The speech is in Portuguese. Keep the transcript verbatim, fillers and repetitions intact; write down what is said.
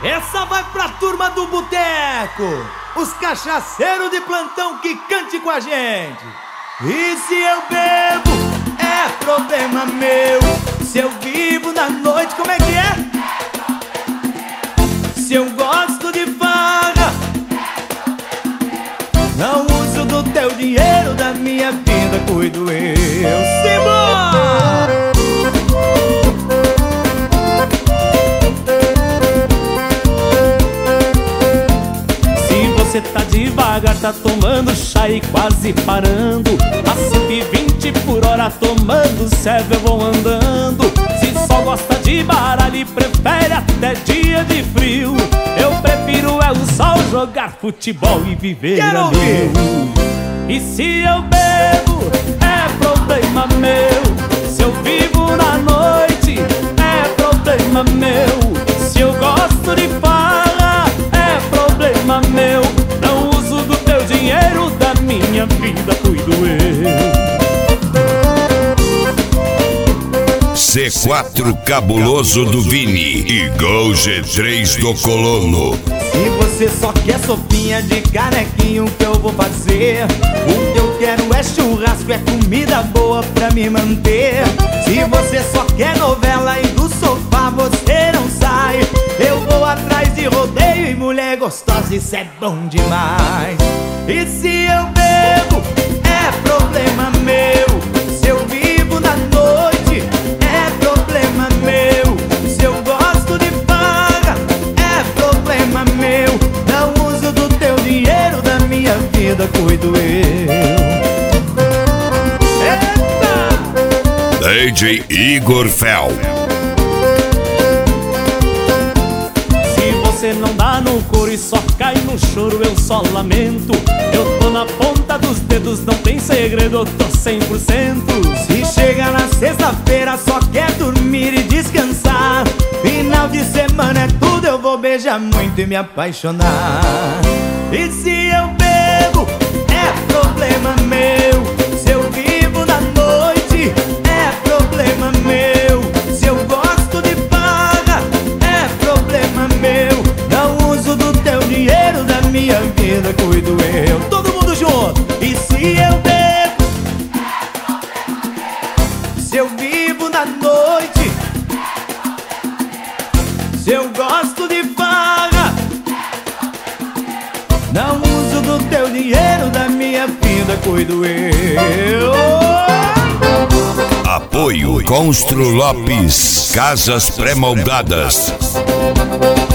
Essa vai pra turma do boteco, os cachaceiros de plantão que cante com a gente. E se eu bebo, é problema meu. Se eu vivo na noite, como é que é? Se eu gosto de farra, não uso do teu dinheiro, da minha vida cuido eu. Simbora! Você tá devagar, tá tomando chá e quase parando. A cento e vinte por hora tomando serve, eu vou andando. Se só gosta de baralho e prefere até dia de frio, eu prefiro é o sol, jogar futebol e viver a mil. E se eu bebo, é problema meu. Se eu vivo na noite, é problema meu. Se eu gosto de farra, é problema meu. Não uso do teu dinheiro, da minha vida cuido eu. C quatro Cabuloso do Vini e Gol G três do Colono. Se você só quer sopinha de canequinho, o que eu vou fazer? O que eu quero é churrasco, é comida boa pra me manter. Se você só quer novela e do sofá você não sai, eu vou atrás de rodeio e mulher gostosa, isso é bom demais. E se eu bebo, é problema meu. Se eu vivo na noite, é problema meu. Se eu gosto de farra, é problema meu. Não uso do teu dinheiro, da minha vida cuido eu. Eita! D J Igor Fel. Você não dá no couro e só cai no choro, eu só lamento. Eu tô na ponta dos dedos, não tem segredo, eu tô cem por cento. Se chega na sexta-feira, só quer dormir e descansar. Final de semana é tudo, eu vou beijar muito e me apaixonar. E se eu bebo, é problema meu. Se eu vivo na noite, é problema meu. Se eu gosto de farra, é problema meu. Não uso do teu dinheiro, da minha vida cuido eu. Todo mundo junto. E se eu bebo, se eu vivo na noite, se eu gosto de farra, não uso do teu dinheiro, da minha vida cuido eu. Apoio Constru Lopes Casas Pré-moldadas.